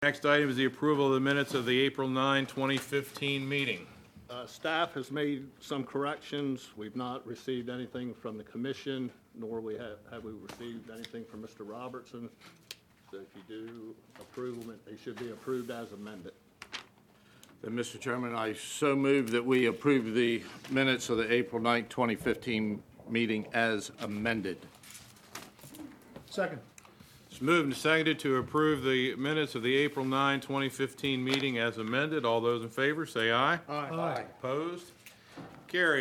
Next item is the approval of the minutes of the April 9, 2015 meeting. Staff has made some corrections. We've not received anything from the commission, nor have we received anything from Mr. Robertson. So if you do approve them, they should be approved as amended. Then, Mr. Chairman, I so move that we approve the minutes of the April 9, 2015 meeting as amended. Second. It's moved and seconded to approve the minutes of the April 9, 2015 meeting as amended. All those in favor say aye. Aye. Opposed? Carried.